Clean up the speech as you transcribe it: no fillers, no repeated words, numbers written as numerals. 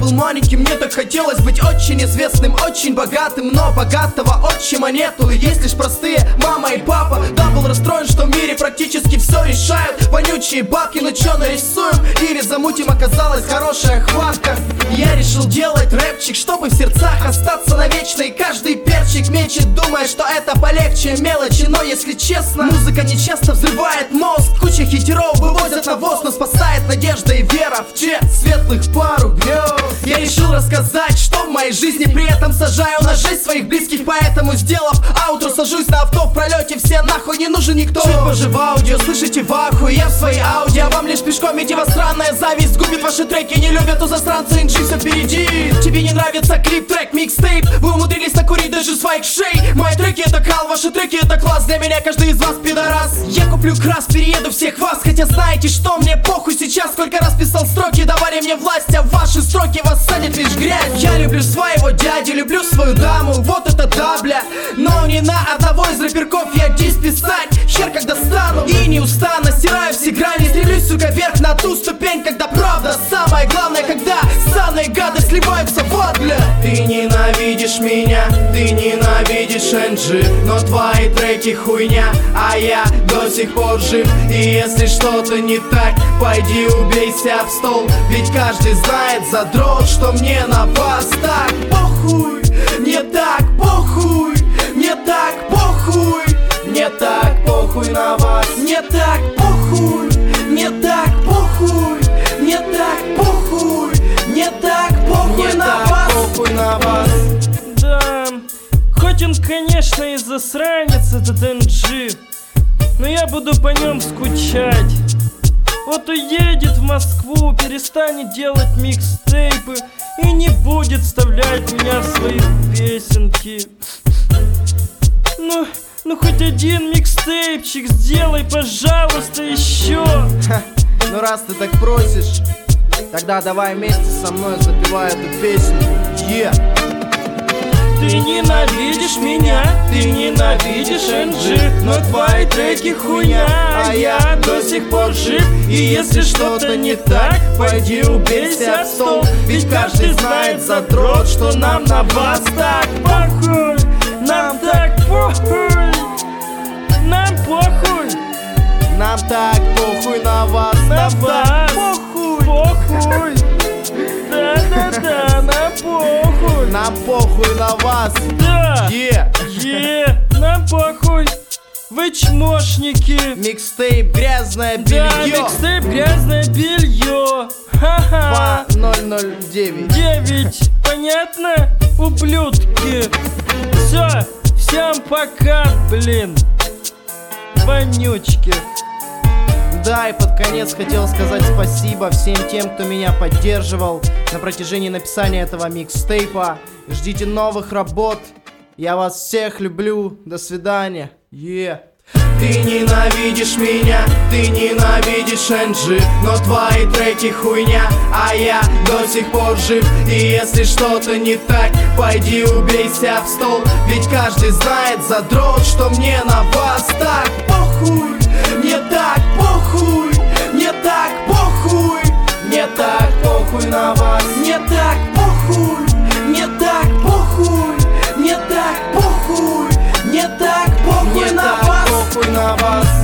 был маленьким, мне так хотелось быть очень известным, очень богатым, но богатого отчима нету. И есть лишь простые мама и папа. Да, был расстроен, что в мире практически все решают вонючие бабки. Ну чё, нарисуем или замутим, оказалась хорошая хватка. Я решил делать рэпчик, чтобы в сердцах остаться навечно. И каждый перчик мечет, думая, что это полегче мелочи. Но если честно, музыка нечасто взрывает мост. Куча хитеров вывозят на воз, но спасает надежда и вера в честь светлых пару грез. Я решил рассказать, что в моей жизни, при этом сажаю на жизнь своих близких. Поэтому, сделав аутро, сажусь на авто в пролете. Все нахуй, не нужен никто. Чуть позже в аудио, слышите в ахуе. Я в своей ауди, а вам лишь пешком идти. Вас странная зависть губит ваши треки. Не любят у застранца, инжи все впереди. Тебе не нравится клип, трек, микстейп. Вы умудрились накурить даже своих шей. Мои треки это кал, ваши треки это класс. Для меня каждый из вас пидорас. Я куплю крас, перееду всех вас. Хотя знаете что, мне похуй сейчас. Сколько раз писал строки, давали мне власть, а ваши строки вас садят лишь грязь. Я люблю своего дядю, люблю свою даму. Вот это да, бля. Но ни на одного из рэперков я дис писать хер как достану. И не устану, стираю все грани. Стремлюсь, сука, вверх на ту ступень, когда правда самое главное, когда ссаные гады сливаются в ад, бля. Ты ненавидишь меня, ты ненавидишь NG, но твои треки хуйня, а я до сих пор жив. И если что-то не так, пойди убейся об стол. Ведь каждый знает, задрот, что мне на вас так похуй. Мне так похуй, мне так похуй. Мне так похуй на вас. Мне так похуй, мне так похуй. Мне так похуй, мне так похуй на вас. Похуй на вас. Да, хоть он, конечно, и засранец, этот NG, но я буду по нем скучать. Вот уедет в Москву, перестанет делать микстейпы и не будет вставлять меня в свои песенки. Ну хоть один микстейпчик сделай, пожалуйста, еще. Ну раз ты так просишь, тогда давай вместе со мной запевай эту песню. Ты ненавидишь меня, ты ненавидишь NG, но твои треки хуйня, а я до сих пор жив. И если что-то не так, пойди убейся об стол. Ведь каждый знает, задрот, что нам на вас так похуй. Нам так похуй. Нам похуй. Нам так похуй на вас. На вас похуй. Да-да-да, нам похуй. Нам похуй на вас. Да. Нам похуй. Вы чмошники. Микстейп грязное белье. Да, микстейп грязное белье. Ха-ха. 2009. 9. Понятно, ублюдки? Все, всем пока, блин. Вонючки. Да, и под конец хотел сказать спасибо всем тем, кто меня поддерживал на протяжении написания этого микстейпа. Ждите новых работ. Я вас всех люблю. До свидания. Ты ненавидишь меня, ты ненавидишь NG, но твои треки хуйня, а я до сих пор жив. И если что-то не так, пойди убейся об стол. Ведь каждый знает, задрот, что мне на вас так похуй. Мне так похуй, мне так похуй. Мне так похуй на вас. Мне так похуй, мне так похуй. Мне так похуй, мне так похуй на вас. Похуй на вас.